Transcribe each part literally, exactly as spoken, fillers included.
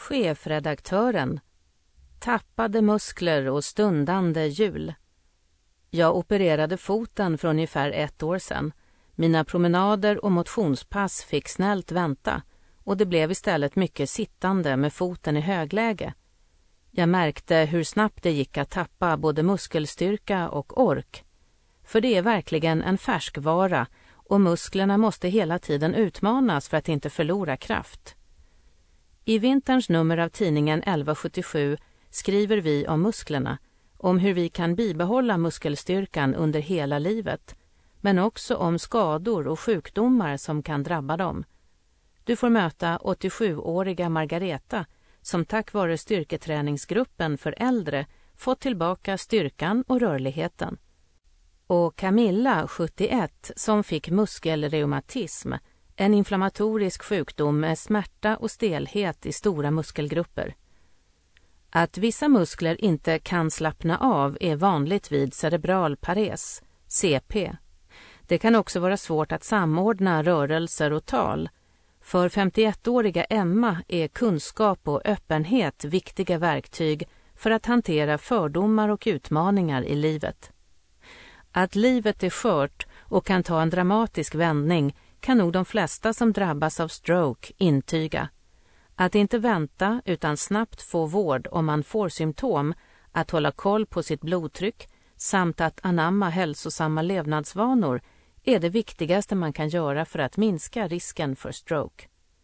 Chefredaktören. Tappade muskler och stundande hjul. Jag opererade foten för ungefär ett år sedan. Mina promenader och motionspass fick snällt vänta och det blev istället mycket sittande med foten i högläge. Jag märkte hur snabbt det gick att tappa både muskelstyrka och ork. För det är verkligen en färskvara och musklerna måste hela tiden utmanas för att inte förlora kraft. I vinterns nummer av tidningen elva sjuttiosju skriver vi om musklerna, om hur vi kan bibehålla muskelstyrkan under hela livet, men också om skador och sjukdomar som kan drabba dem. Du får möta åttiosjuåriga Margareta som tack vare styrketräningsgruppen för äldre fått tillbaka styrkan och rörligheten. Och Camilla, sjuttioett, som fick muskelreumatism, en inflammatorisk sjukdom med smärta och stelhet i stora muskelgrupper. Att vissa muskler inte kan slappna av är vanligt vid cerebral pares, C P. Det kan också vara svårt att samordna rörelser och tal. För femtioettåriga Emma är kunskap och öppenhet viktiga verktyg för att hantera fördomar och utmaningar i livet. Att livet är skört och kan ta en dramatisk vändning kan nog de flesta som drabbas av stroke intyga. Att inte vänta utan snabbt få vård om man får symptom, att hålla koll på sitt blodtryck samt att anamma hälsosamma levnadsvanor är det viktigaste man kan göra för att minska risken för stroke.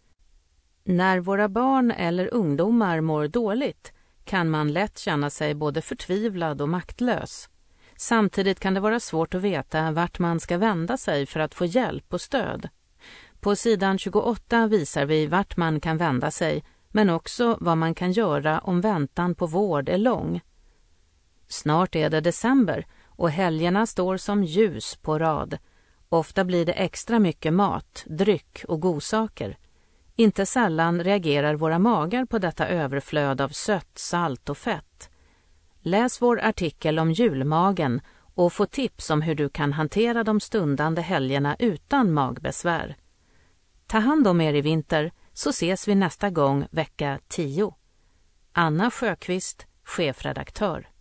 När våra barn eller ungdomar mår dåligt kan man lätt känna sig både förtvivlad och maktlös. Samtidigt kan det vara svårt att veta vart man ska vända sig för att få hjälp och stöd. På sidan tjugoåtta visar vi vart man kan vända sig, men också vad man kan göra om väntan på vård är lång. Snart är det december och helgerna står som ljus på rad. Ofta blir det extra mycket mat, dryck och godsaker. Inte sällan reagerar våra magar på detta överflöd av sött, salt och fett. Läs vår artikel om julmagen och få tips om hur du kan hantera de stundande helgerna utan magbesvär. Ta hand om er i vinter så ses vi nästa gång vecka tio. Anna Sjöqvist, chefredaktör.